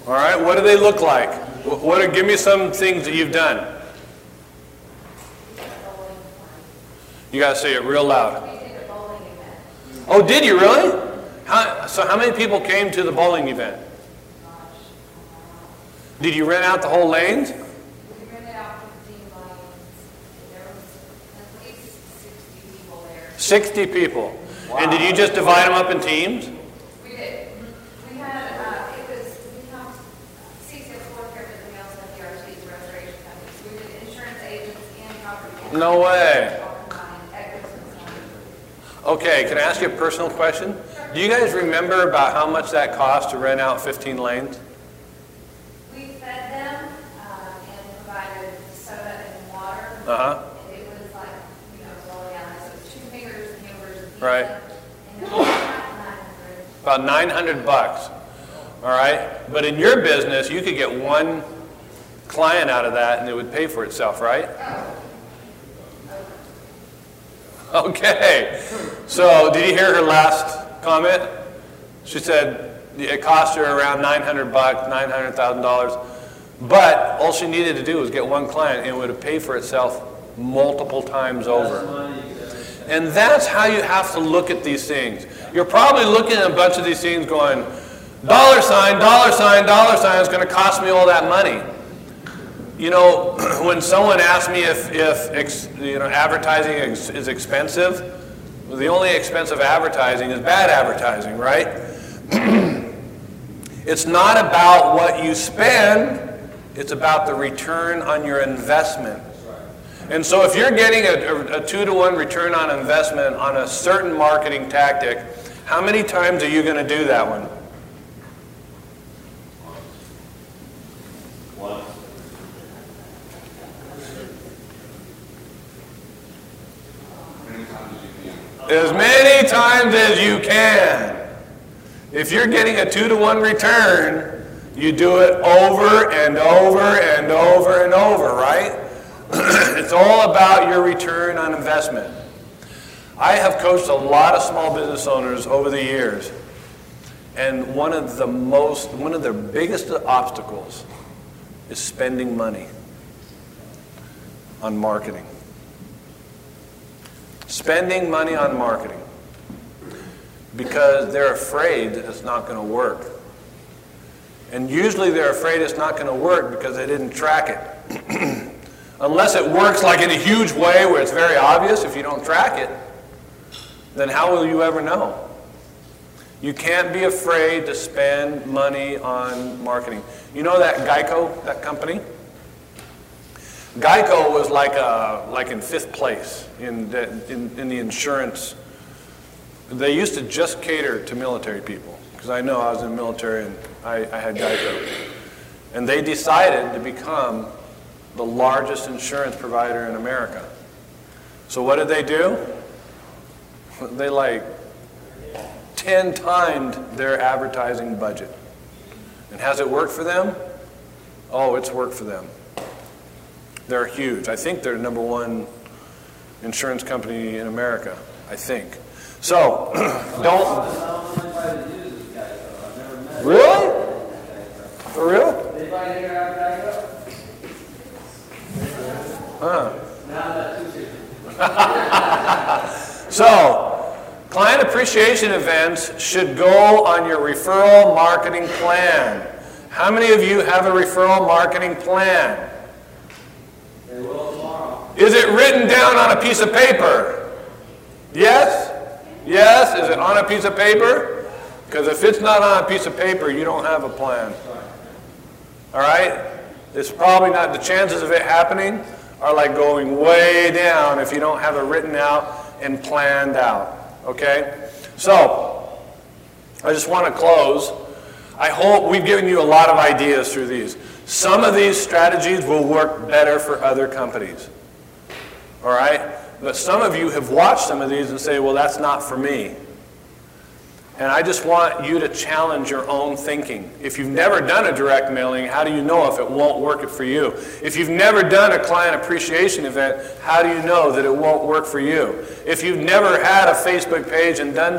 All right, what do they look like? Give me some things that you've done. You got to say it real loud. Oh, did you really? So how many people came to the bowling event? Did you rent out the whole lanes? We rented out 15 lanes. There was at least 60 people there. 60 people. Wow. And did you just divide them up in teams? We did. We had, we helped CCS Floor Care, but we also had DRT's restoration companies. We did insurance agents and property managers. No way. Equities and so on. Okay, can I ask you a personal question? Do you guys remember about how much that cost to rent out 15 lanes? We fed them and provided soda and water. Uh-huh. And it was like, rolling out. So it was 2 fingers and hamburgers and pizza. Right. And it was about 900. About 900 bucks. All right? But in your business, you could get one client out of that and it would pay for itself, right? Okay. So did you hear her last comment? She said it cost her around 900 bucks, $900,000. But all she needed to do was get one client and it would have paid for itself multiple times over. And that's how you have to look at these things. You're probably looking at a bunch of these things going, dollar sign, is going to cost me all that money. You know, when someone asks me if advertising is expensive, the only expensive advertising is bad advertising, right? It's not about what you spend, it's about the return on your investment. And so if you're getting a 2-to-1 return on investment on a certain marketing tactic, how many times are you going to do that one? One. As many times as you can. If you're getting a 2-to-1 return, you do it over and over and over and over, right? It's all about your return on investment. I have coached a lot of small business owners over the years, and one of their biggest obstacles is spending money on marketing. Spending money on marketing because they're afraid that it's not going to work. And usually they're afraid it's not going to work because they didn't track it. Unless it works like in a huge way where it's very obvious, if you don't track it, then how will you ever know? You can't be afraid to spend money on marketing. You know that Geico, that company? Geico was like in 5th place in the insurance. They used to just cater to military people, because I know I was in the military and I had Geico. And they decided to become the largest insurance provider in America. So what did they do? They 10 times their advertising budget. And has it worked for them? Oh, it's worked for them. They're huge. I think they're number 1 insurance company in America, I think. So, don't... Really? For real? Huh. So, client appreciation events should go on your referral marketing plan. How many of you have a referral marketing plan? Is it written down on a piece of paper? Yes? Yes? Is it on a piece of paper? Because if it's not on a piece of paper, you don't have a plan. All right? It's probably not, the chances of it happening are like going way down if you don't have it written out and planned out. Okay? So, I just want to close. I hope we've given you a lot of ideas through these. Some of these strategies will work better for other companies. All right? But some of you have watched some of these and say, well, that's not for me. And I just want you to challenge your own thinking. If you've never done a direct mailing, how do you know if it won't work for you? If you've never done a client appreciation event, how do you know that it won't work for you? If you've never had a Facebook page and done